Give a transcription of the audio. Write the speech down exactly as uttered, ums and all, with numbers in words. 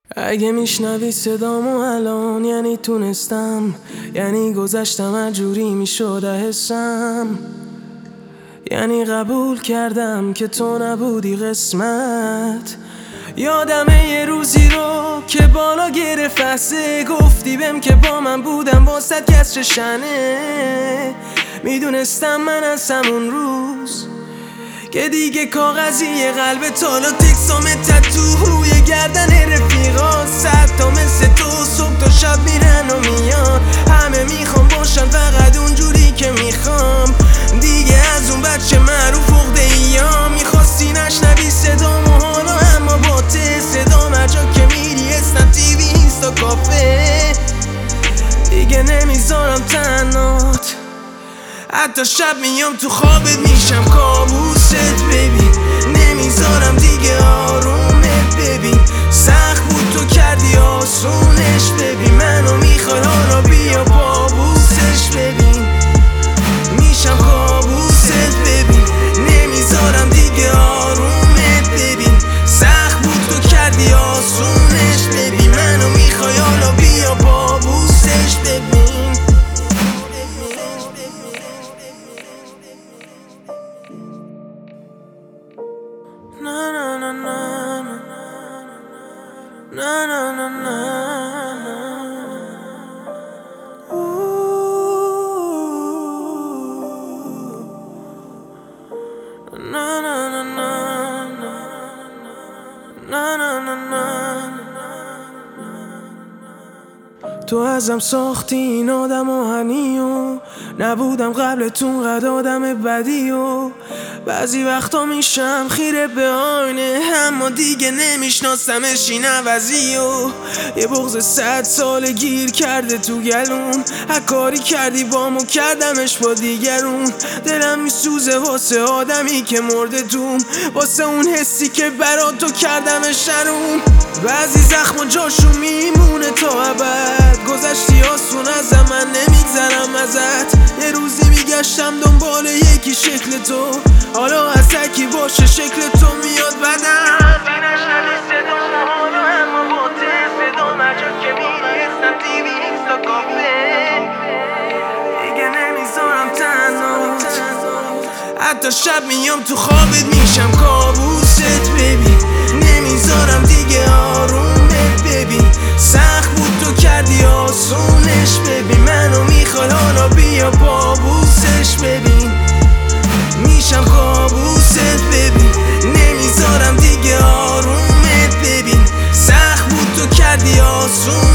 اگه میشنوی صدامو الان یعنی تونستم، یعنی گذشتم اجوری میشده حسم، یعنی قبول کردم که تو نبودی قسمت. یادمه یه روزی رو که بالا گرفت فسه، گفتی بهم که با من بودم واسه کسر شنه. میدونستم من از همون روز که دیگه کاغذی قلب تالا تکسام تتو روی گردن رفیقا، صد تا مثل تو صبح تا شب میرن و میان. همه میخوام باشن فقط اونجوری که میخوام، دیگه از اون بچه معروف عقده ایا. میخواستی نشنوی صدامو حالا اما با ته صدام هر جا که میری اسنپ تیوی اینستا کافه. دیگه نمیذارم تنهات، حتی شب میام تو خوابت میشم کابوست بیبی. نمیذارم دیگه آرومت ببین، سخت بود تو کردی آسونش ببین. منو میخوای حالا بیا بابوسش ببین، میشم کابوست ببین. نمیذارم دیگه آرومت ببین، سخت بود تو کردی آسونش ببین. منو میخوای حالا بیا بابوسش ببین. Na na na na na na na na na. Na na na na na na na na. تو ازم ساختی این آدم آهنی و نبودم قبلتون قد آدم بدی و بعضی وقتا میشم خیره به آینه، اما دیگه نمیشناسمش این عوضی و یه بغض صد سال گیر کرده تو گلوم. هر کاری کردی بامو کردمش با دیگرون. دلم میسوزه واسه آدمی که مرده دوم، واسه اون حسی که برا تو کردمش شروم. بعضی زخم و جاشو میمونه تا ابد، گذشتی آسون از من نمیگذرم ازت. یه روزی میگشتم دنبال یکی شکل تو، حالا از تکی باشه شکل تو میاد بدم. نشنوی صدامو حالا اما با ته صدام هر جا که میری اسنپ تیوی اینستا کافه. دیگه نمیذارم تنهات، حتی شب میام تو خوابت میشم کابوست ببین. نمیذارم دیگه آرومت ببین، سخت بود تو کردی آسونش ببین. منو میخوای حالا بیا بابوسش ببین، میشم کابوست ببین. نمیذارم دیگه آرومت ببین، سخت بود تو کردی آسون